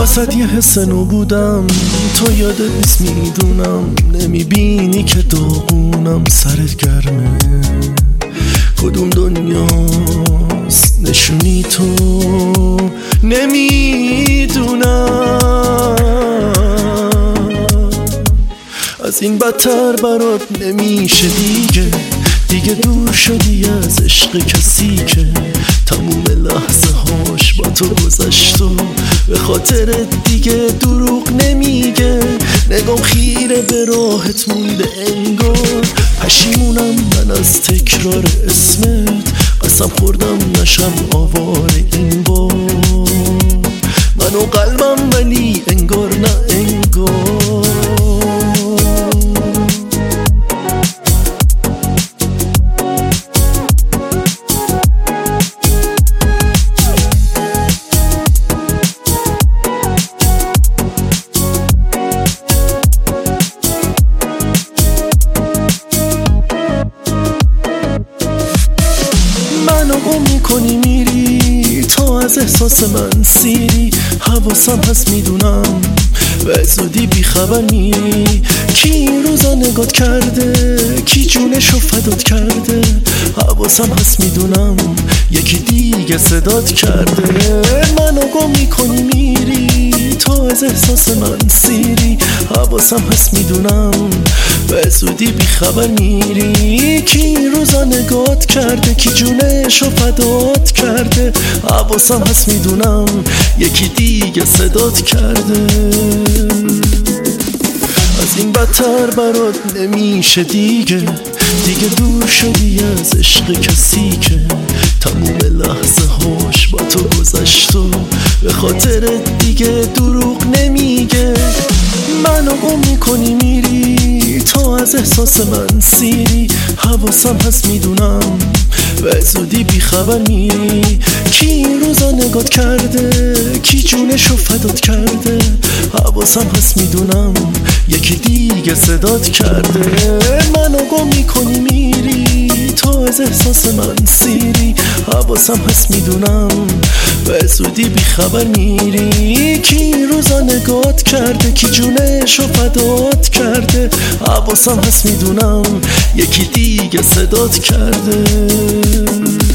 وسط یه حس نو بودم، تو یادت نیست میدونم، نمیبینی که داغونم، سرت گرمه کدوم دنیاست نشونی تو نمیدونم. از این بدتر برات نمیشه دیگه دور شدی از عشق کسی که تموم لحظه هاش با تو گذشت و به خاطر دیگه دروغ نمیگه. نگام خیره به راهت مونده انگار، پشیمونم من از تکرار اسمت، قسم خوردم نشم آواره این بار. من و قلبم ولی انگار نه انگار. منو گم میکنی میری، تو از احساس من سیری، حواسم هست میدونم به زودی بیخبر میری. کی این روزا نگات کرده، کی جونشو فدات کرده، حواسم هست میدونم یکی دیگه صدات کرده. منو گم میکنی میری، تو از احساس من سیری، حواسم هست میدونم به زودی بیخبر میری. کی این روزا نگات کرده، کی جونشو فدات کرده، حواسم هست میدونم یکی دیگه صدات کرده. از این بدتر برات نمیشه دیگه دور شدی از عشق کسی که تموم لحظه هاش با تو گذشت و به خاطر دیگه دروغ نمیگه. منو گم میکنی میری، تو از احساس من سیری، حواسم هست میدونم به زودی بیخبر میری. کی این روزا نگات کرده، کی جونشو فدات کرده، حواسم هست میدونم یکی دیگه صدات کرده. منو گم میکنی میری، تو از احساس من سیری، حواسم هست میدونم به زودی بیخبر میری. کی این روزا نگات کرده، کی جونشو فدات کرده، حواسم هست میدونم یکی دیگه صدات کرده.